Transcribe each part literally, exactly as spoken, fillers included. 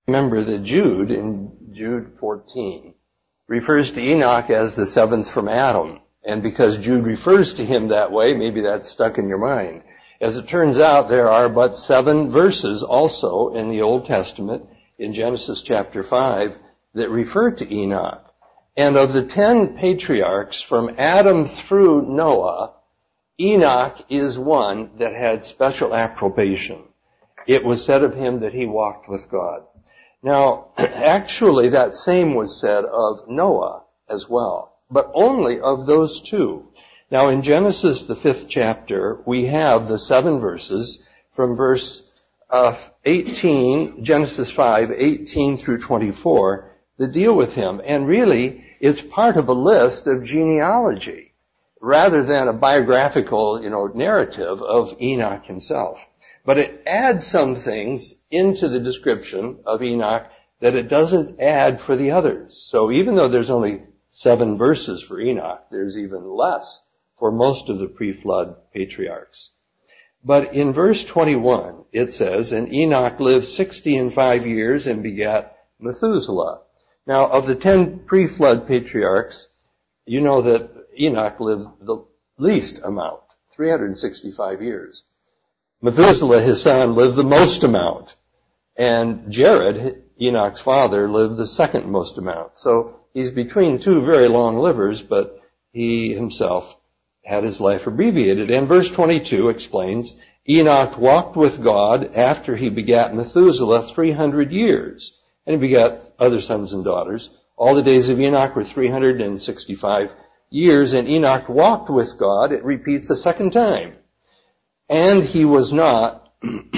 Remember that Jude, in Jude fourteen, refers to Enoch as the seventh from Adam. And because Jude refers to him that way, maybe that's stuck in your mind. As it turns out, there are but seven verses also in the Old Testament, in Genesis chapter five, that refer to Enoch. And of the ten patriarchs from Adam through Noah, Enoch is one that had special approbation. It was said of him that he walked with God. Now, actually, that same was said of Noah as well, but only of those two. Now, in Genesis, the fifth chapter, we have the seven verses from verse uh, eighteen, Genesis five, eighteen through twenty-four, that deal with him. And really, it's part of a list of genealogy, rather than a biographical, you know, narrative of Enoch himself. But it adds some things into the description of Enoch that it doesn't add for the others. So even though there's only seven verses for Enoch, there's even less for most of the pre-flood patriarchs. But in verse twenty-one, it says, "And Enoch lived sixty and five years and begat Methuselah." Now, of the ten pre-flood patriarchs, you know that Enoch lived the least amount, three hundred sixty-five years. Methuselah, his son, lived the most amount. And Jared, Enoch's father, lived the second most amount. So he's between two very long livers, but he himself had his life abbreviated. And verse twenty-two explains, Enoch walked with God after he begat Methuselah three hundred years. And he begat other sons and daughters. All the days of Enoch were three hundred sixty-five years, and Enoch walked with God. It repeats a second time. And he was not,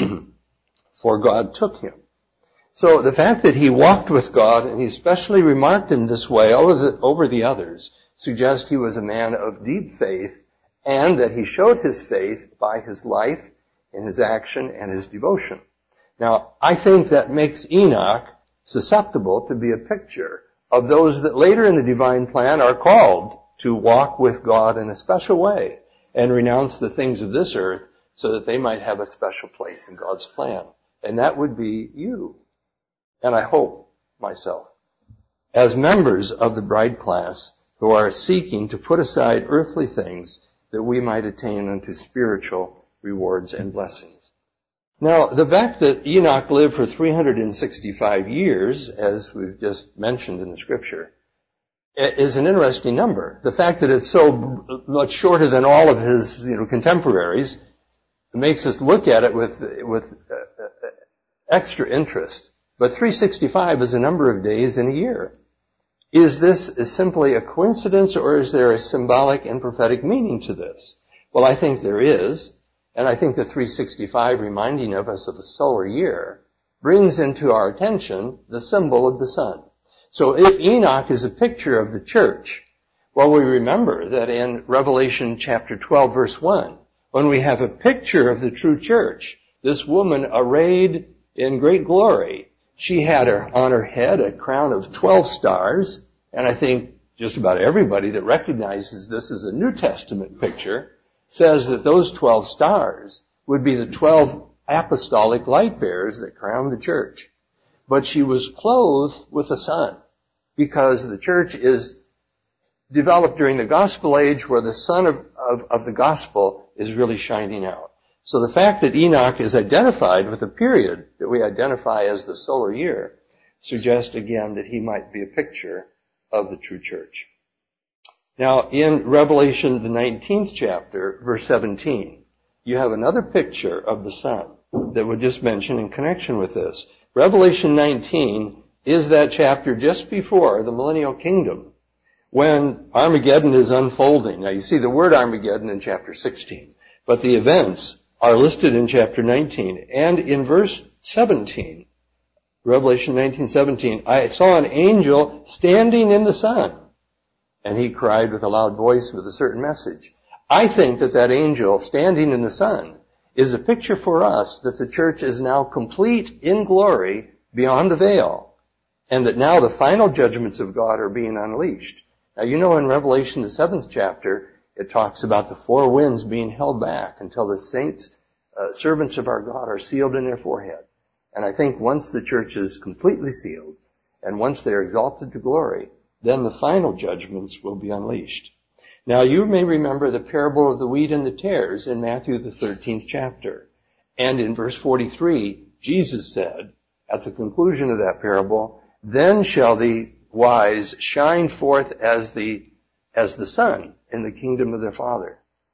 for God took him. So the fact that he walked with God, and he's especially remarked in this way over the, over the others, suggests he was a man of deep faith, and that he showed his faith by his life, in his action, and his devotion. Now, I think that makes Enoch susceptible to be a picture of those that later in the divine plan are called to walk with God in a special way and renounce the things of this earth so that they might have a special place in God's plan. And that would be you. And I hope myself. As members of the bride class who are seeking to put aside earthly things that we might attain unto spiritual rewards and blessings. Now, the fact that Enoch lived for three hundred sixty-five years, as we've just mentioned in the scripture, is an interesting number. The fact that it's so much shorter than all of his, you know, contemporaries makes us look at it with with uh, extra interest. But three hundred sixty-five is a number of days in a year. Is this simply a coincidence, or is there a symbolic and prophetic meaning to this? Well, I think there is. And I think the three hundred sixty-five, reminding of us of a solar year, brings into our attention the symbol of the sun. So if Enoch is a picture of the church, well, we remember that in Revelation chapter twelve, verse one, when we have a picture of the true church, this woman arrayed in great glory, she had her, on her head a crown of twelve stars, and I think just about everybody that recognizes this as a New Testament picture says that those twelve stars would be the twelve apostolic light bearers that crown the church. But she was clothed with the sun, because the church is developed during the gospel age where the sun of, of, of the gospel is really shining out. So the fact that Enoch is identified with a period that we identify as the solar year suggests again that he might be a picture of the true church. Now, in Revelation, the nineteenth chapter, verse seventeen, you have another picture of the sun that we just mentioned in connection with this. Revelation nineteen is that chapter just before the millennial kingdom, when Armageddon is unfolding. Now, you see the word Armageddon in chapter sixteen, but the events are listed in chapter nineteen. And in verse seventeen, Revelation nineteen seventeen, I saw an angel standing in the sun, and he cried with a loud voice with a certain message. I think that that angel standing in the sun is a picture for us that the church is now complete in glory beyond the veil, and that now the final judgments of God are being unleashed. Now, you know, in Revelation, the seventh chapter, it talks about the four winds being held back until the saints, uh, servants of our God, are sealed in their forehead. And I think once the church is completely sealed, and once they are exalted to glory, then the final judgments will be unleashed. Now you may remember the parable of the wheat and the tares in Matthew the thirteenth chapter. And in verse forty-three, Jesus said, at the conclusion of that parable, then shall the wise shine forth as the, as the sun in the kingdom of their Father.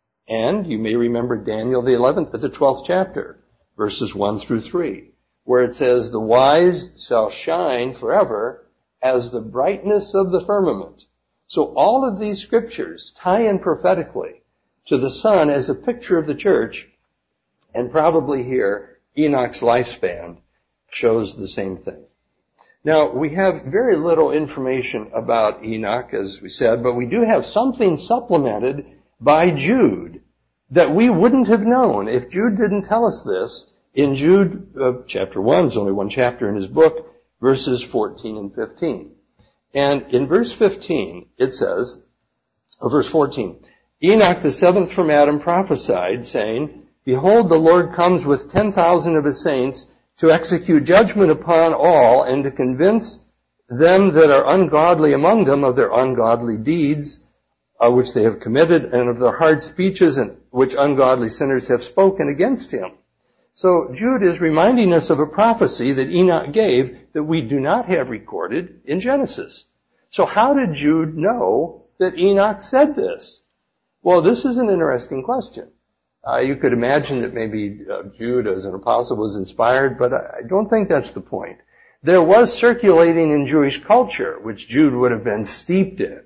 And you may remember Daniel the eleventh, the twelfth chapter, verses one through three, where it says, the wise shall shine forever as the brightness of the firmament. So all of these scriptures tie in prophetically to the sun as a picture of the church, and probably here Enoch's lifespan shows the same thing. Now, we have very little information about Enoch, as we said, but we do have something supplemented by Jude that we wouldn't have known if Jude didn't tell us this in Jude uh, chapter one. There's only one chapter in his book, verses fourteen and fifteen. And in verse fifteen, it says, or verse fourteen, Enoch the seventh from Adam prophesied, saying, behold, the Lord comes with ten thousand of his saints to execute judgment upon all and to convince them that are ungodly among them of their ungodly deeds, uh, which they have committed, and of their hard speeches and which ungodly sinners have spoken against him. So Jude is reminding us of a prophecy that Enoch gave that we do not have recorded in Genesis. So how did Jude know that Enoch said this? Well, this is an interesting question. Uh, you could imagine that maybe uh, Jude as an apostle was inspired, but I don't think that's the point. There was circulating in Jewish culture, which Jude would have been steeped in,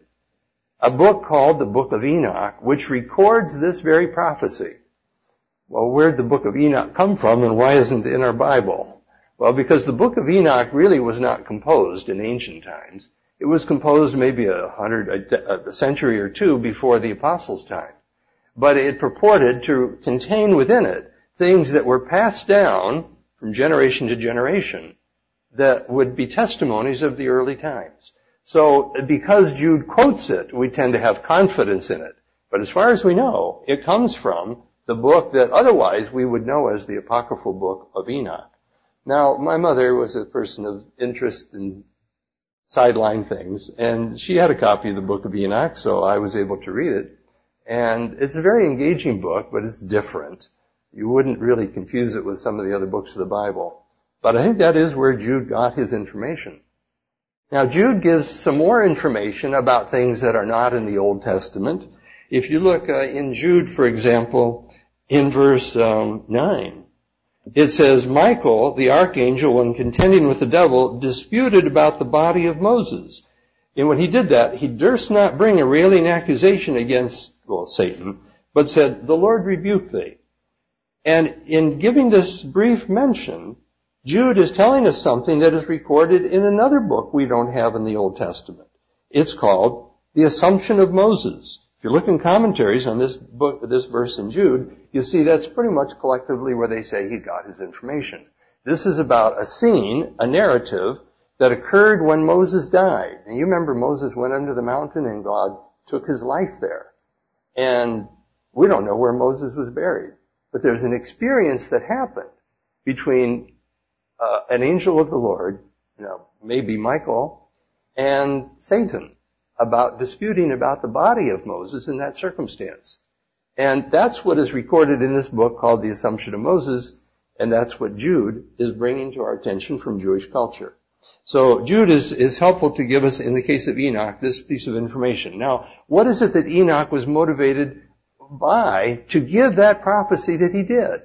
a book called the Book of Enoch, which records this very prophecy. Well, where'd the Book of Enoch come from, and why isn't it in our Bible? Well, because the Book of Enoch really was not composed in ancient times. It was composed maybe a hundred, a, a century or two before the apostles' time. But it purported to contain within it things that were passed down from generation to generation that would be testimonies of the early times. So because Jude quotes it, we tend to have confidence in it. But as far as we know, it comes from the book that otherwise we would know as the apocryphal book of Enoch. Now, my mother was a person of interest in sideline things, and she had a copy of the Book of Enoch, so I was able to read it. And it's a very engaging book, but it's different. You wouldn't really confuse it with some of the other books of the Bible. But I think that is where Jude got his information. Now, Jude gives some more information about things that are not in the Old Testament. If you look uh, in Jude, for example, in verse um, nine, it says, Michael, the archangel, when contending with the devil, disputed about the body of Moses. And when he did that, he durst not bring a railing accusation against, well, Satan, but said, the Lord rebuke thee. And in giving this brief mention, Jude is telling us something that is recorded in another book we don't have in the Old Testament. It's called the Assumption of Moses. If you look in commentaries on this book, this verse in Jude, you see that's pretty much collectively where they say he got his information. This is about a scene, a narrative, that occurred when Moses died. And you remember Moses went under the mountain and God took his life there. And we don't know where Moses was buried. But there's an experience that happened between uh, an angel of the Lord, you know, maybe Michael, and Satan about disputing about the body of Moses in that circumstance. And that's what is recorded in this book called The Assumption of Moses, and that's what Jude is bringing to our attention from Jewish culture. So Jude is, is helpful to give us, in the case of Enoch, this piece of information. Now, what is it that Enoch was motivated by to give that prophecy that he did?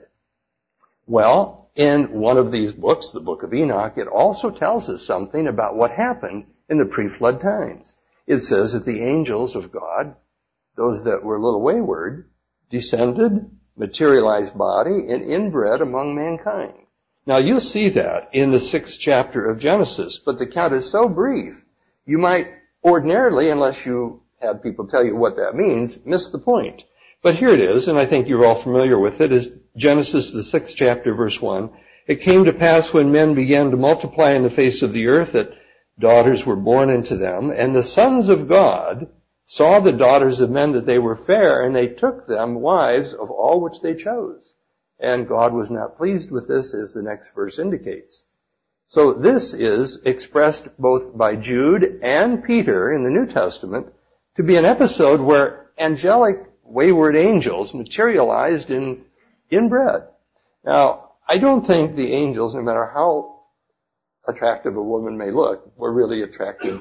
Well, in one of these books, the Book of Enoch, it also tells us something about what happened in the pre-flood times. It says that the angels of God, those that were a little wayward, descended, materialized body, and inbred among mankind. Now, you'll see that in the sixth chapter of Genesis, but the account is so brief, you might ordinarily, unless you have people tell you what that means, miss the point. But here it is, and I think you're all familiar with it, is Genesis, the sixth chapter, verse one. It came to pass when men began to multiply in the face of the earth that daughters were born unto them, and the sons of God saw the daughters of men that they were fair, and they took them wives of all which they chose. And God was not pleased with this, as the next verse indicates. So this is expressed both by Jude and Peter in the New Testament to be an episode where angelic wayward angels materialized in, in bread. Now, I don't think the angels, no matter how attractive a woman may look, were really attractive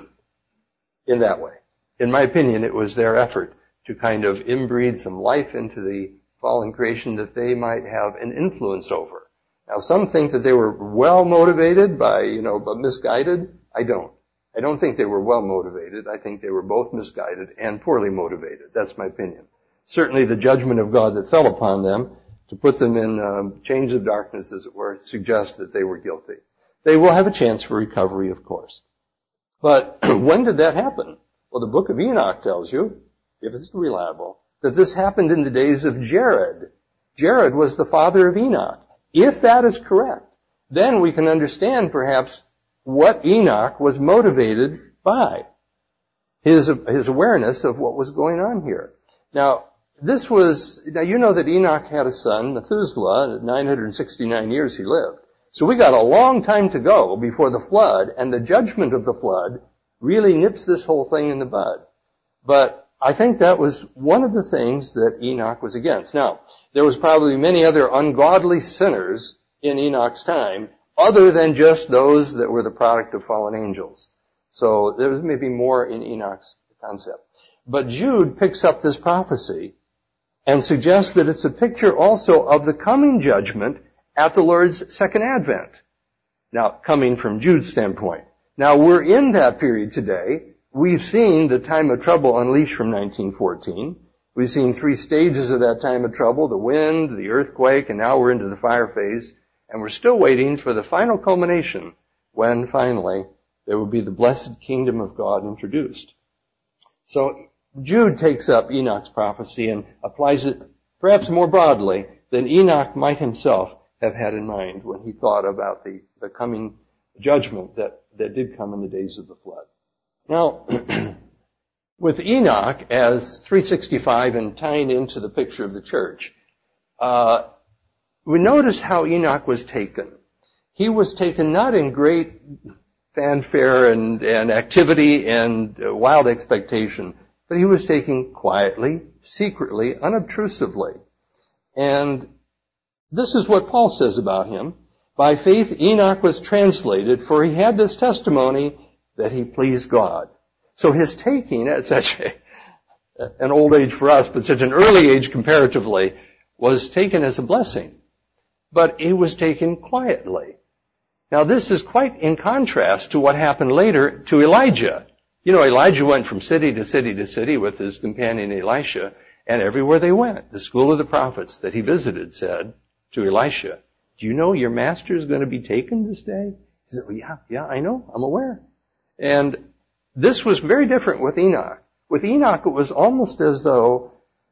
in that way. In my opinion, it was their effort to kind of inbreed some life into the fallen creation that they might have an influence over. Now, some think that they were well motivated by, you know, but misguided. I don't. I don't think they were well motivated. I think they were both misguided and poorly motivated. That's my opinion. Certainly the judgment of God that fell upon them to put them in um, chains of darkness, as it were, suggests that they were guilty. They will have a chance for recovery, of course. But when did that happen? Well, the book of Enoch tells you, if it's reliable, that this happened in the days of Jared. Jared was the father of Enoch. If that is correct, then we can understand perhaps what Enoch was motivated by. His, his awareness of what was going on here. Now, this was, now you know that Enoch had a son, Methuselah, nine hundred sixty-nine years he lived. So we got a long time to go before the flood, and the judgment of the flood really nips this whole thing in the bud. But I think that was one of the things that Enoch was against. Now, there was probably many other ungodly sinners in Enoch's time, other than just those that were the product of fallen angels. So there was maybe more in Enoch's concept. But Jude picks up this prophecy and suggests that it's a picture also of the coming judgment at the Lord's second advent. Now, coming from Jude's standpoint. Now, we're in that period today. We've seen the time of trouble unleashed from nineteen fourteen. We've seen three stages of that time of trouble, the wind, the earthquake, and now we're into the fire phase. And we're still waiting for the final culmination when finally there will be the blessed kingdom of God introduced. So Jude takes up Enoch's prophecy and applies it perhaps more broadly than Enoch might himself have had in mind when he thought about the, the coming judgment that, that did come in the days of the flood. Now, with Enoch as three sixty-five and tying into the picture of the church, uh, we notice how Enoch was taken. He was taken not in great fanfare and, and activity and uh, wild expectation, but he was taken quietly, secretly, unobtrusively. And this is what Paul says about him. By faith Enoch was translated, for he had this testimony that he pleased God. So his taking at such a, an old age for us, but such an early age comparatively, was taken as a blessing. But he was taken quietly. Now this is quite in contrast to what happened later to Elijah. You know, Elijah went from city to city to city with his companion Elisha, and everywhere they went, the school of the prophets that he visited said to Elisha, do you know your master is going to be taken this day? He said, well, yeah, yeah, I know, I'm aware. And this was very different with Enoch. With Enoch, it was almost as though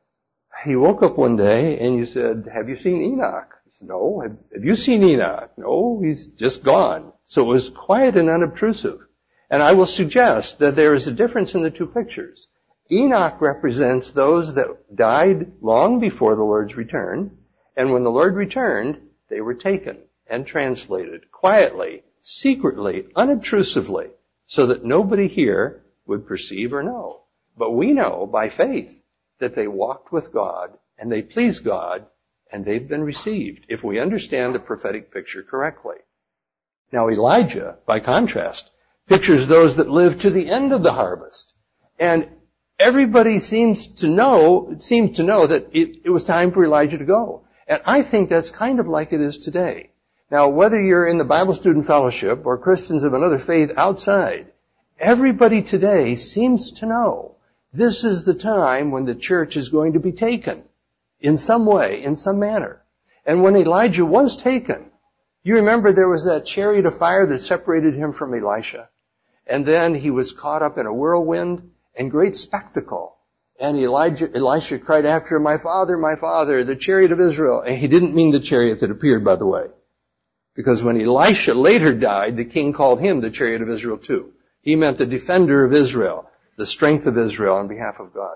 he woke up one day and you said, have you seen Enoch? He said, no. Have, have you seen Enoch? No, he's just gone. So it was quiet and unobtrusive. And I will suggest that there is a difference in the two pictures. Enoch represents those that died long before the Lord's return, and when the Lord returned, they were taken and translated quietly, secretly, unobtrusively, so that nobody here would perceive or know. But we know by faith that they walked with God and they pleased God and they've been received, if we understand the prophetic picture correctly. Now Elijah, by contrast, pictures those that live to the end of the harvest. And everybody seems to know, seems to know that it, it was time for Elijah to go. And I think that's kind of like it is today. Now, whether you're in the Bible Student Fellowship or Christians of another faith outside, everybody today seems to know this is the time when the church is going to be taken in some way, in some manner. And when Elijah was taken, you remember there was that chariot of fire that separated him from Elisha. And then he was caught up in a whirlwind and great spectacle. And Elijah, Elisha cried after him, my father, my father, the chariot of Israel. And he didn't mean the chariot that appeared, by the way. Because when Elisha later died, the king called him the chariot of Israel too. He meant the defender of Israel, the strength of Israel on behalf of God.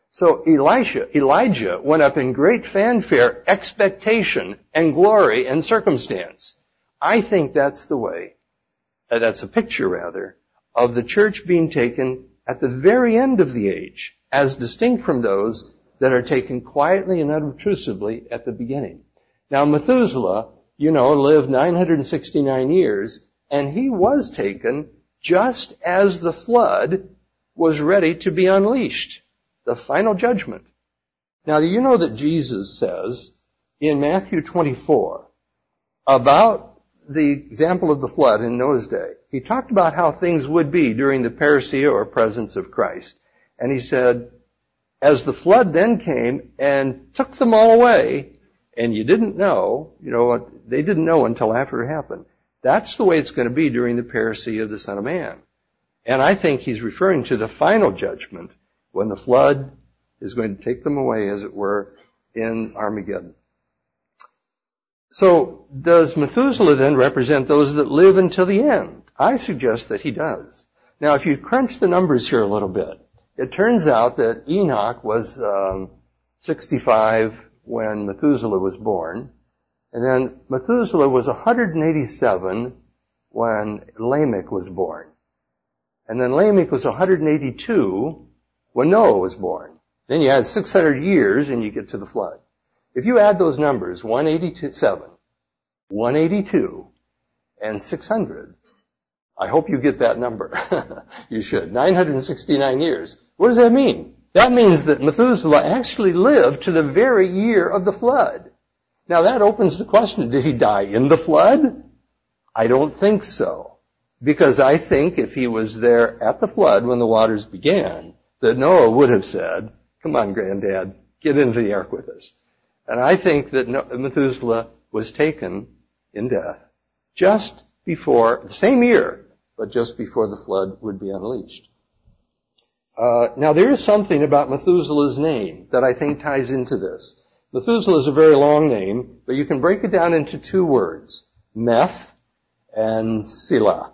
So Elisha, Elijah went up in great fanfare, expectation, and glory and circumstance. I think that's the way, uh, that's a picture rather, of the church being taken at the very end of the age, as distinct from those that are taken quietly and unobtrusively at the beginning. Now Methuselah, you know, lived nine hundred sixty-nine years, and he was taken just as the flood was ready to be unleashed. The final judgment. Now, you know that Jesus says in Matthew twenty-four about the example of the flood in Noah's day. He talked about how things would be during the parousia or presence of Christ. And he said, as the flood then came and took them all away, and you didn't know, you know, they didn't know until after it happened. That's the way it's going to be during the parousia of the Son of Man. And I think he's referring to the final judgment, when the flood is going to take them away, as it were, in Armageddon. So, does Methuselah then represent those that live until the end? I suggest that he does. Now, if you crunch the numbers here a little bit, it turns out that Enoch was um, sixty-five when Methuselah was born, and then Methuselah was one hundred eighty-seven when Lamech was born. And then Lamech was one hundred eighty-two when Noah was born. Then you add six hundred years and you get to the flood. If you add those numbers, one hundred eighty-seven, one hundred eighty-two, and six hundred, I hope you get that number. You should. nine hundred sixty-nine years. What does that mean? That means that Methuselah actually lived to the very year of the flood. Now that opens the question, did he die in the flood? I don't think so. Because I think if he was there at the flood when the waters began, that Noah would have said, come on, Granddad, get into the ark with us. And I think that Methuselah was taken in death just before, the same year, but just before the flood would be unleashed. Uh, now there is something about Methuselah's name that I think ties into this. Methuselah is a very long name, but you can break it down into two words, Meth and Selah.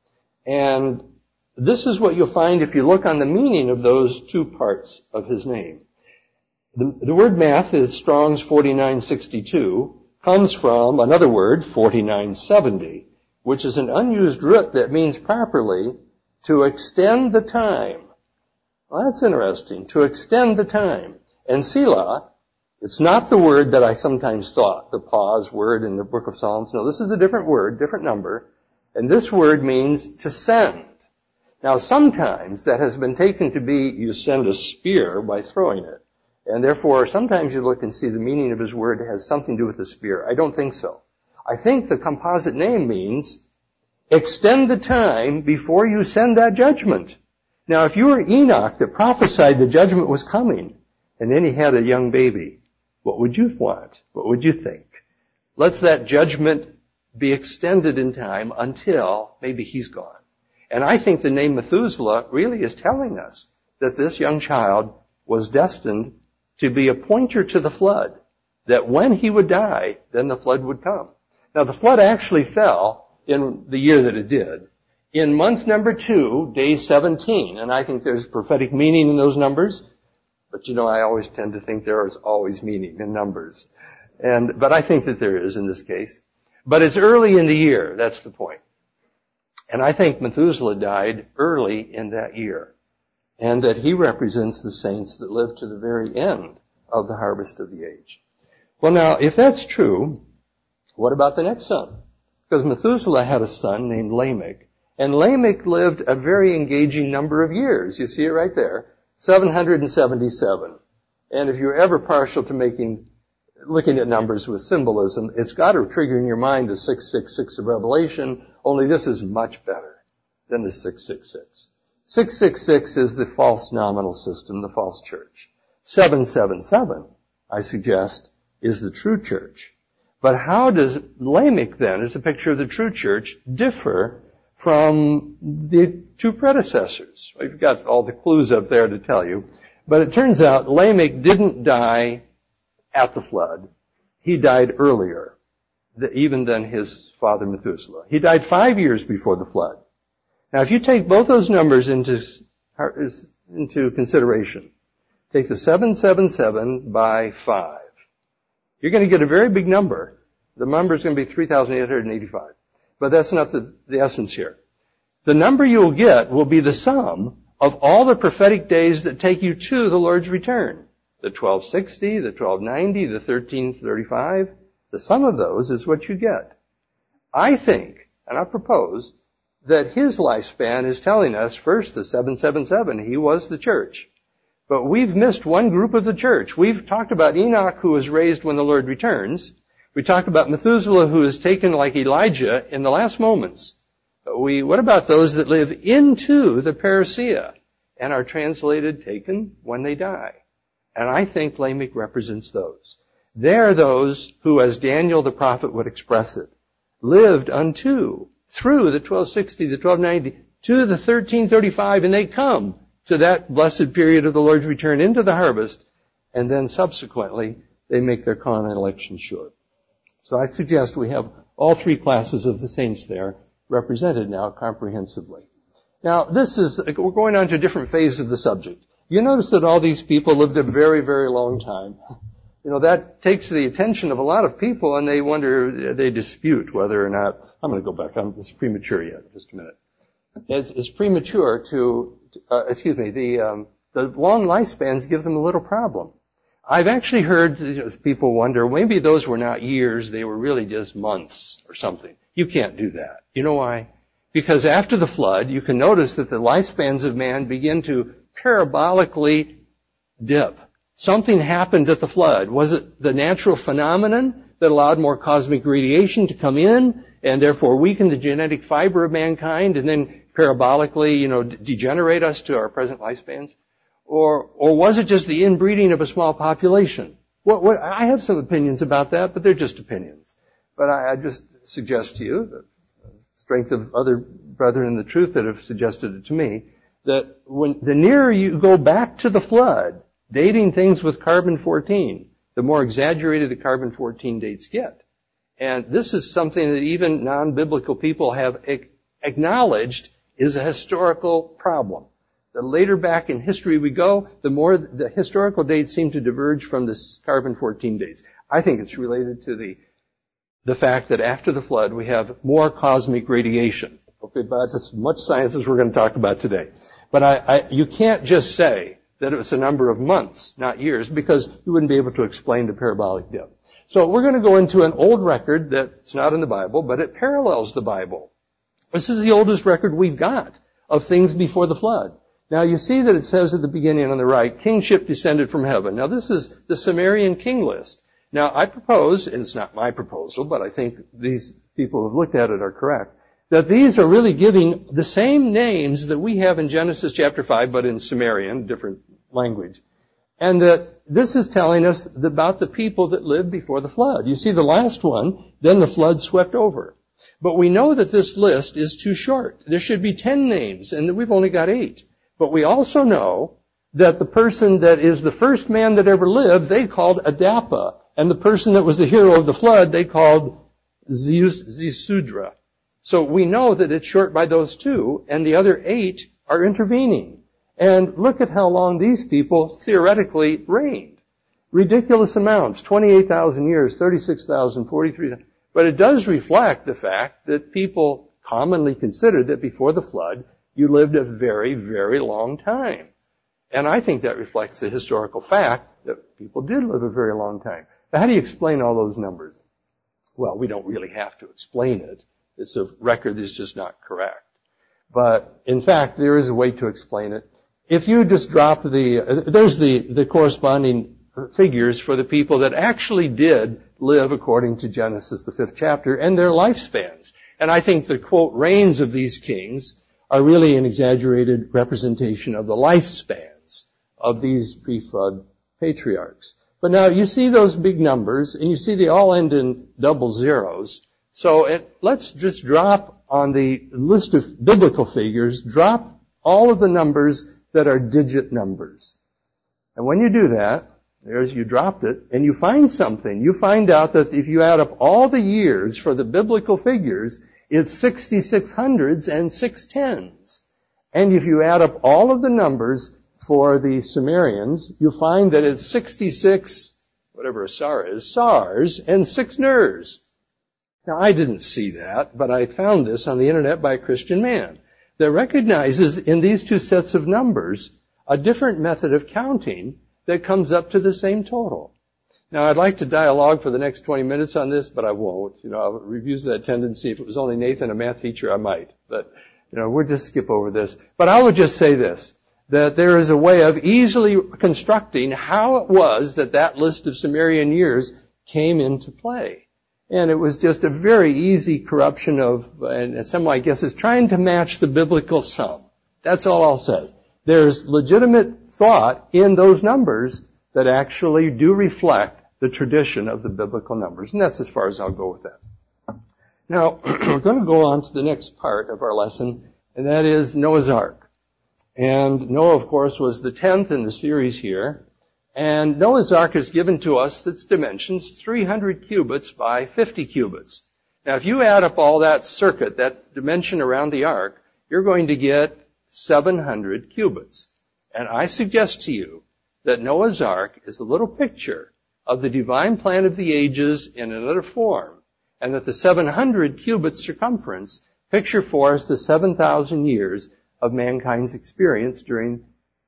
And this is what you'll find if you look on the meaning of those two parts of his name. The, the word Meth is Strong's forty-nine sixty-two, comes from another word, forty-nine seventy, which is an unused root that means properly to extend the time. Well, that's interesting, to extend the time. And Selah, it's not the word that I sometimes thought, the pause word in the book of Psalms. No, this is a different word, different number. And this word means to send. Now, sometimes that has been taken to be you send a spear by throwing it. And therefore, sometimes you look and see the meaning of his word has something to do with the spear. I don't think so. I think the composite name means extend the time before you send that judgment. Now, if you were Enoch that prophesied the judgment was coming, and then he had a young baby, what would you want? What would you think? Let's that judgment be extended in time until maybe he's gone. And I think the name Methuselah really is telling us that this young child was destined to be a pointer to the flood, that when he would die, then the flood would come. Now, the flood actually fell in the year that it did. In month number two, day seventeen, and I think there's prophetic meaning in those numbers, but you know, I always tend to think there is always meaning in numbers. And, but I think that there is in this case. But it's early in the year, that's the point. And I think Methuselah died early in that year. And that he represents the saints that live to the very end of the harvest of the age. Well now, if that's true, what about the next son? Because Methuselah had a son named Lamech. And Lamech lived a very engaging number of years. You see it right there. seven hundred seventy-seven. And if you're ever partial to making, looking at numbers with symbolism, it's got to trigger in your mind the six six six of Revelation, only this is much better than the six six six. six six six is the false nominal system, the false church. seven seven seven, I suggest, is the true church. But how does Lamech then, as a picture of the true church, differ from the two predecessors? We've got all the clues up there to tell you. But it turns out Lamech didn't die at the flood. He died earlier, even than his father Methuselah. He died five years before the flood. Now, if you take both those numbers into, into consideration, Take the seven seven seven by five. You're going to get a very big number. The number is going to be three thousand eight hundred eighty-five. But that's not the, the essence here. The number you will get will be the sum of all the prophetic days that take you to the Lord's return. The twelve sixty, the twelve ninety, the thirteen thirty-five. The sum of those is what you get. I think, and I propose, that his lifespan is telling us, first, the seven seven seven, he was the church. But we've missed one group of the church. We've talked about Enoch, who was raised when the Lord returns. We talked about Methuselah, who is taken like Elijah in the last moments. But we, what about those that live into the parousia and are translated, taken when they die? And I think Lamech represents those. They're those who, as Daniel the prophet would express it, lived unto, through the twelve sixty, the twelve ninety, to the thirteen thirty-five, and they come to that blessed period of the Lord's return into the harvest, and then subsequently they make their call and election sure. So I suggest we have all three classes of the saints there represented now comprehensively. Now, this is, we're going on to a different phase of the subject. You notice that all these people lived a very, very long time. You know, that takes the attention of a lot of people, and they wonder, they dispute whether or not, I'm going to go back, I'm, it's premature yet, just a minute. It's, it's premature to, uh, excuse me, the, um, the long lifespans give them a little problem. I've actually heard you know, people wonder, maybe those were not years, they were really just months or something. You can't do that. You know why? Because after the flood, you can notice that the lifespans of man begin to parabolically dip. Something happened at the flood. Was it the natural phenomenon that allowed more cosmic radiation to come in and therefore weaken the genetic fiber of mankind and then parabolically, you know, degenerate us to our present lifespans? Or, or was it just the inbreeding of a small population? What, what, I have some opinions about that, but they're just opinions. But I, I just suggest to you, the strength of other brethren in the truth that have suggested it to me, that when the nearer you go back to the flood, dating things with carbon fourteen, the more exaggerated the carbon fourteen dates get. And this is something that even non-biblical people have acknowledged is a historical problem. The later back in history we go, the more the historical dates seem to diverge from the carbon fourteen dates. I think it's related to the the fact that after the flood we have more cosmic radiation. Okay, but that's as much science as we're going to talk about today. But I, I, you can't just say that it was a number of months, not years, because you wouldn't be able to explain the parabolic dip. So we're going to go into an old record that's not in the Bible, but it parallels the Bible. This is the oldest record we've got of things before the flood. Now you see that it says at the beginning on the right, kingship descended from heaven. Now this is the Sumerian king list. Now I propose, and it's not my proposal, but I think these people who have looked at it are correct, that these are really giving the same names that we have in Genesis chapter five, but in Sumerian, different language. And that this is telling us about the people that lived before the flood. You see the last one, then the flood swept over. But we know that this list is too short. There should be ten names, and that we've only got eight. But we also know that the person that is the first man that ever lived, they called Adapa. And the person that was the hero of the flood, they called Zisudra. So we know that it's short by those two, and the other eight are intervening. And look at how long these people theoretically reigned. Ridiculous amounts, twenty-eight thousand years, thirty-six thousand, forty-three thousand. But it does reflect the fact that people commonly considered that before the flood, you lived a very, very long time. And I think that reflects the historical fact that people did live a very long time. Now, how do you explain all those numbers? Well, we don't really have to explain it. It's a record that's just not correct. But, in fact, there is a way to explain it. If you just drop the, uh, there's the, the corresponding figures for the people that actually did live according to Genesis, the fifth chapter, and their lifespans. And I think the, quote, reigns of these kings are really an exaggerated representation of the lifespans of these pre-flood patriarchs. But now you see those big numbers, and you see they all end in double zeros. So it, let's just drop on the list of biblical figures, drop all of the numbers that are digit numbers. And when you do that, there's you dropped it, and you find something. You find out that if you add up all the years for the biblical figures, it's sixty-six hundreds and six tens. And if you add up all of the numbers for the Sumerians, you find that it's sixty-six, whatever a sar is, sars and six ners. Now, I didn't see that, but I found this on the internet by a Christian man that recognizes in these two sets of numbers a different method of counting that comes up to the same total. Now, I'd like to dialogue for the next twenty minutes on this, but I won't. You know, I'll refuse that tendency. If it was only Nathan, a math teacher, I might. But, you know, we'll just skip over this. But I would just say this, that there is a way of easily constructing how it was that that list of Sumerian years came into play. And it was just a very easy corruption of, and some, I guess, is trying to match the biblical sum. That's all I'll say. There's legitimate thought in those numbers that actually do reflect the tradition of the biblical numbers. And that's as far as I'll go with that. Now, we're going to go on to the next part of our lesson, and that is Noah's Ark. And Noah, of course, was the tenth in the series here. And Noah's Ark is given to us its dimensions, three hundred cubits by fifty cubits. Now, if you add up all that circuit, that dimension around the ark, you're going to get seven hundred cubits. And I suggest to you that Noah's Ark is a little picture of the divine plan of the ages in another form, and that the seven hundred cubit circumference picture for us the seven thousand years of mankind's experience during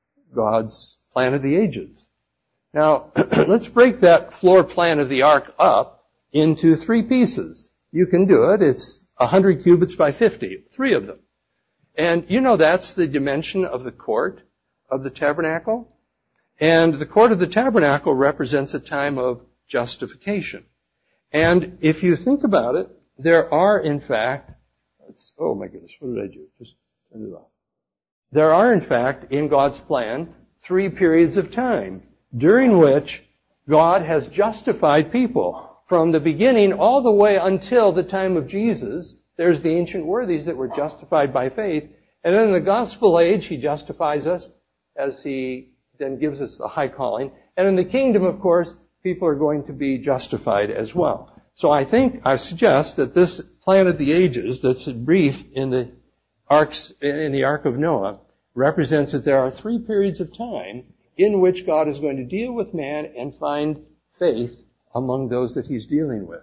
God's plan of the ages. Now, let's break that floor plan of the ark up into three pieces. You can do it. It's one hundred cubits by fifty, three of them. And you know that's the dimension of the court of the tabernacle. And the court of the tabernacle represents a time of justification. And if you think about it, there are, in fact, let's, oh my goodness, what did I do? Just turn it off. There are, in fact, in God's plan, three periods of time during which God has justified people from the beginning all the way until the time of Jesus. There's the ancient worthies that were justified by faith. And then in the gospel age, He justifies us as He then gives us a high calling. And in the kingdom, of course, people are going to be justified as well. So I think, I suggest that this plan of the ages that's brief in the arks, in the Ark of Noah represents that there are three periods of time in which God is going to deal with man and find faith among those that He's dealing with.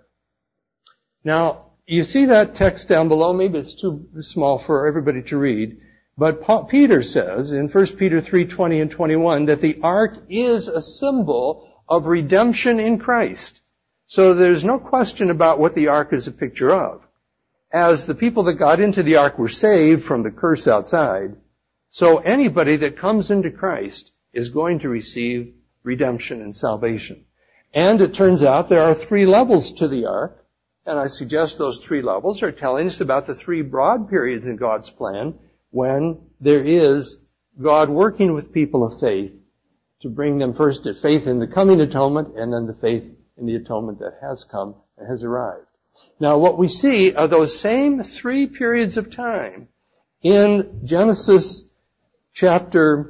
Now, you see that text down below me, but it's too small for everybody to read. But Paul, Peter says in First Peter three twenty and twenty-one that the ark is a symbol of redemption in Christ. So there's no question about what the ark is a picture of. As the people that got into the ark were saved from the curse outside, so anybody that comes into Christ is going to receive redemption and salvation. And it turns out there are three levels to the ark, and I suggest those three levels are telling us about the three broad periods in God's plan when there is God working with people of faith to bring them first to faith in the coming atonement and then the faith in the atonement that has come and has arrived. Now, what we see are those same three periods of time in Genesis chapter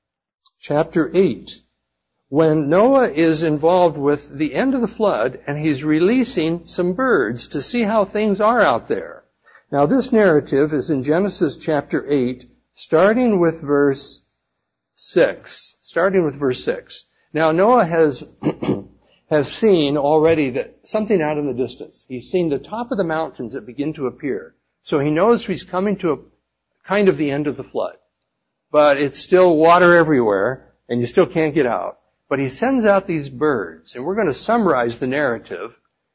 Chapter eight, when Noah is involved with the end of the flood and he's releasing some birds to see how things are out there. Now this narrative is in Genesis chapter eight, starting with verse six. Starting with verse six. Now Noah has, has seen already that something out in the distance. He's seen the top of the mountains that begin to appear. So he knows he's coming to a kind of the end of the flood. But it's still water everywhere, and you still can't get out. But he sends out these birds, and we're going to summarize the narrative.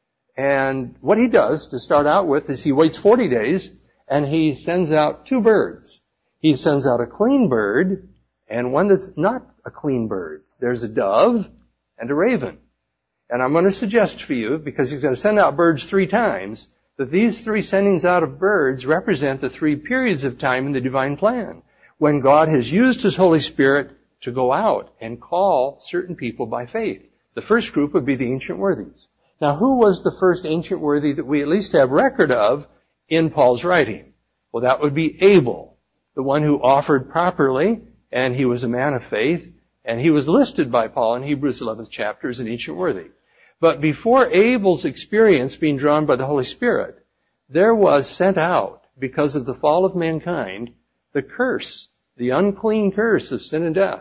And what he does, to start out with, is he waits forty days, and he sends out two birds. He sends out a clean bird, and one that's not a clean bird. There's a dove and a raven. And I'm going to suggest for you, because he's going to send out birds three times, that these three sendings out of birds represent the three periods of time in the divine plan, when God has used His Holy Spirit to go out and call certain people by faith. The first group would be the ancient worthies. Now, who was the first ancient worthy that we at least have record of in Paul's writing? Well, that would be Abel, the one who offered properly, and he was a man of faith, and he was listed by Paul in Hebrews eleventh chapter as an ancient worthy. But before Abel's experience being drawn by the Holy Spirit, there was sent out, because of the fall of mankind, the curse, the unclean curse of sin and death.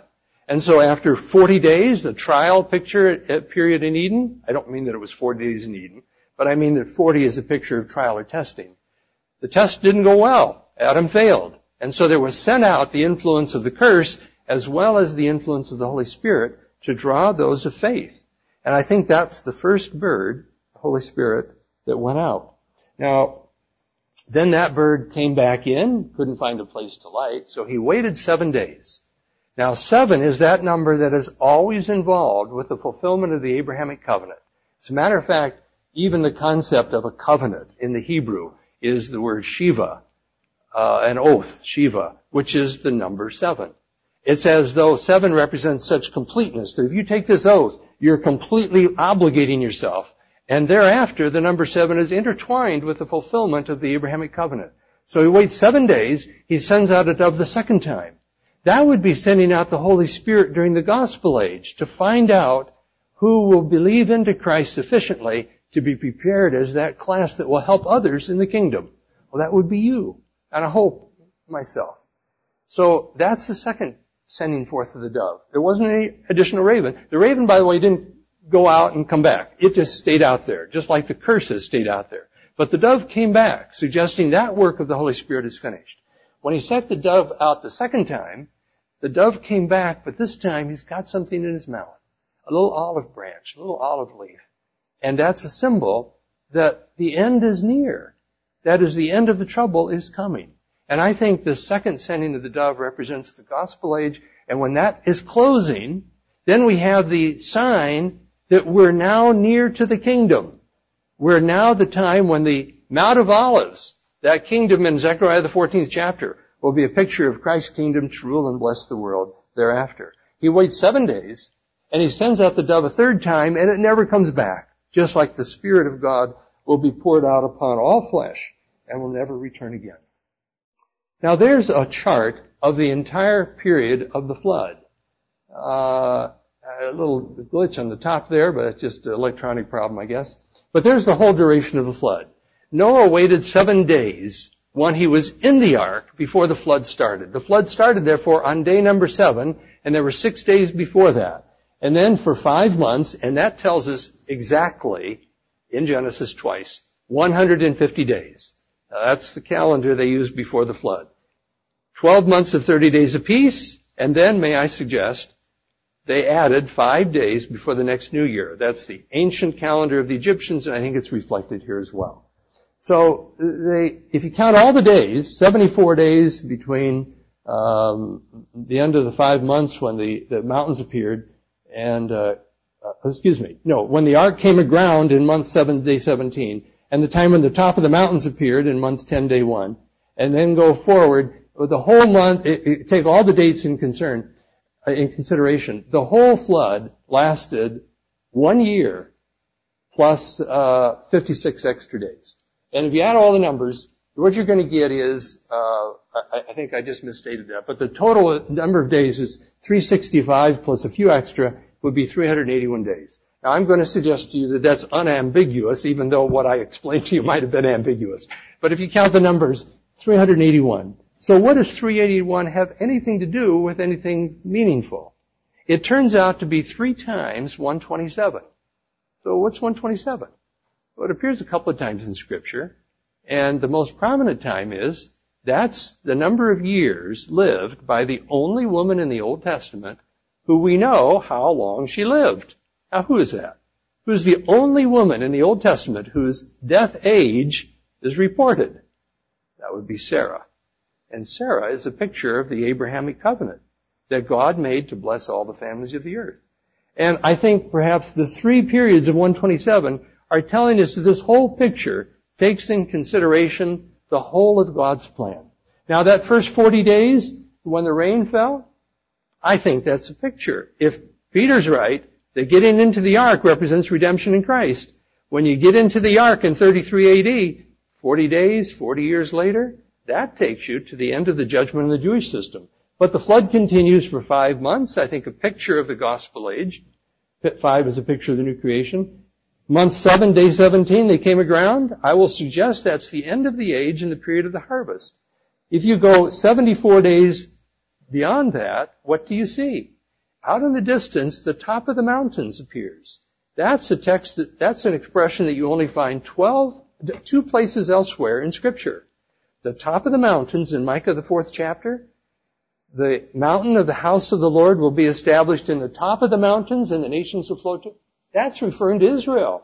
And so after forty days, the trial picture at period in Eden, I don't mean that it was forty days in Eden, but I mean that forty is a picture of trial or testing. The test didn't go well. Adam failed. And so there was sent out the influence of the curse as well as the influence of the Holy Spirit to draw those of faith. And I think that's the first bird, the Holy Spirit, that went out. Now, then that bird came back in, couldn't find a place to light, so he waited seven days. Now, seven is that number that is always involved with the fulfillment of the Abrahamic covenant. As a matter of fact, even the concept of a covenant in the Hebrew is the word Shiva, uh, an oath, Shiva, which is the number seven. It's as though seven represents such completeness that if you take this oath, you're completely obligating yourself. And thereafter, the number seven is intertwined with the fulfillment of the Abrahamic covenant. So he waits seven days, he sends out a dove the second time. That would be sending out the Holy Spirit during the gospel age to find out who will believe into Christ sufficiently to be prepared as that class that will help others in the kingdom. Well, that would be you, and I hope myself. So that's the second sending forth of the dove. There wasn't any additional raven. The raven, by the way, didn't go out and come back. It just stayed out there, just like the curses stayed out there. But the dove came back, suggesting that work of the Holy Spirit is finished. When he sent the dove out the second time, the dove came back, but this time he's got something in his mouth. A little olive branch, a little olive leaf. And that's a symbol that the end is near. That is, the end of the trouble is coming. And I think the second sending of the dove represents the gospel age. And when that is closing, then we have the sign that we're now near to the kingdom. We're now the time when the Mount of Olives, that kingdom in Zechariah the fourteenth chapter, will be a picture of Christ's kingdom to rule and bless the world thereafter. He waits seven days, and he sends out the dove a third time, and it never comes back. Just like the Spirit of God will be poured out upon all flesh and will never return again. Now there's a chart of the entire period of the flood. Uh, a little glitch on the top there, but it's just an electronic problem, I guess. But there's the whole duration of the flood. Noah waited seven days when he was in the ark before the flood started. The flood started, therefore, on day number seven, and there were six days before that. And then for five months, and that tells us exactly, in Genesis twice, one hundred fifty days. Now that's the calendar they used before the flood. Twelve months of thirty days apiece, and then, may I suggest, they added five days before the next new year. That's the ancient calendar of the Egyptians, and I think it's reflected here as well. So they, if you count all the days, seventy-four days between um, the end of the five months when the, the mountains appeared, and uh, uh, excuse me, no, when the ark came aground in month seven, day seventeen, and the time when the top of the mountains appeared in month ten, day one, and then go forward with the whole month. It, it, take all the dates in concern uh, in consideration. The whole flood lasted one year plus uh, fifty-six extra days. And if you add all the numbers, what you're going to get is, uh, I, I think I just misstated that, but the total number of days is three hundred sixty-five plus a few extra would be three hundred eighty-one days. Now I'm going to suggest to you that that's unambiguous, even though what I explained to you might have been ambiguous. But if you count the numbers, three hundred eighty-one. So what does three hundred eighty-one have anything to do with anything meaningful? It turns out to be three times one hundred twenty-seven. So what's one hundred twenty-seven? Well, it appears a couple of times in Scripture, and the most prominent time is that's the number of years lived by the only woman in the Old Testament who we know how long she lived. Now, who is that? Who's the only woman in the Old Testament whose death age is reported? That would be Sarah. And Sarah is a picture of the Abrahamic covenant that God made to bless all the families of the earth. And I think perhaps the three periods of one hundred twenty-seven are telling us that this whole picture takes in consideration the whole of God's plan. Now that first forty days, when the rain fell, I think that's a picture. If Peter's right, that getting into the ark represents redemption in Christ. When you get into the ark in thirty-three A D, forty days, forty years later, that takes you to the end of the judgment in the Jewish system. But the flood continues for five months. I think a picture of the gospel age. Five is a picture of the new creation. Month seven, day seventeen, they came aground. I will suggest that's the end of the age and the period of the harvest. If you go seventy-four days beyond that, what do you see? out in the distance, the top of the mountains appears. That's a text that, that's an expression that you only find twelve, two places elsewhere in Scripture. The top of the mountains in Micah, the fourth chapter, the mountain of the house of the Lord will be established in the top of the mountains and the nations will flow to. That's referring to Israel.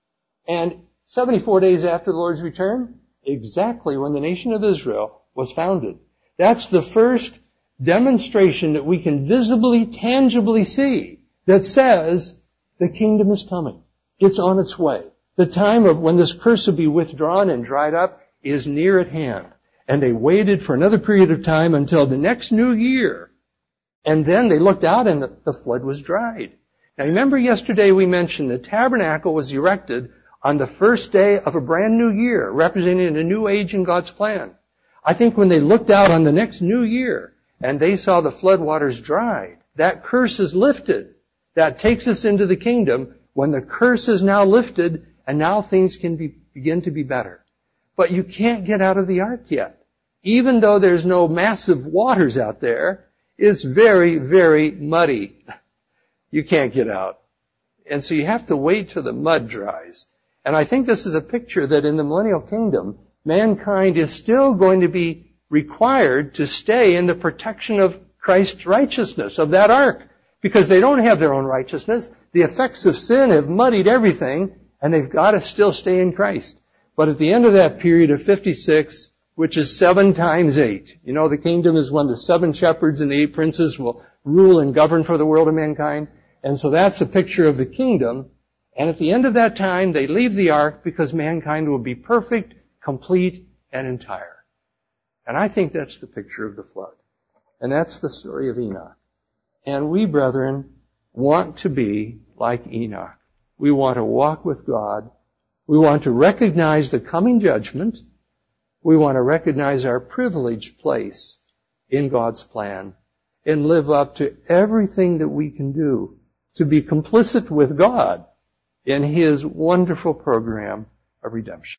And seventy-four days after the Lord's return, exactly when the nation of Israel was founded. That's the first demonstration that we can visibly, tangibly see that says the kingdom is coming. It's on its way. The time of when this curse will be withdrawn and dried up is near at hand. And they waited for another period of time until the next new year. And then they looked out and the, the flood was dried. Now remember yesterday we mentioned the tabernacle was erected on the first day of a brand new year, representing a new age in God's plan. I think when they looked out on the next new year and they saw the floodwaters dried, that curse is lifted. That takes us into the kingdom when the curse is now lifted and now things can be, begin to be better. But you can't get out of the ark yet. Even though there's no massive waters out there, it's very, very muddy. You can't get out. And so you have to wait till the mud dries. And I think this is a picture that in the millennial kingdom, mankind is still going to be required to stay in the protection of Christ's righteousness, of that ark. Because they don't have their own righteousness. The effects of sin have muddied everything, and they've got to still stay in Christ. But at the end of that period of fifty-six, which is seven times eight, you know, the kingdom is when the seven shepherds and the eight princes will rule and govern for the world of mankind. And so that's a picture of the kingdom. And at the end of that time, they leave the ark because mankind will be perfect, complete, and entire. And I think that's the picture of the flood. And that's the story of Enoch. And we, brethren, want to be like Enoch. We want to walk with God. We want to recognize the coming judgment. We want to recognize our privileged place in God's plan and live up to everything that we can do to be complicit with God in His wonderful program of redemption.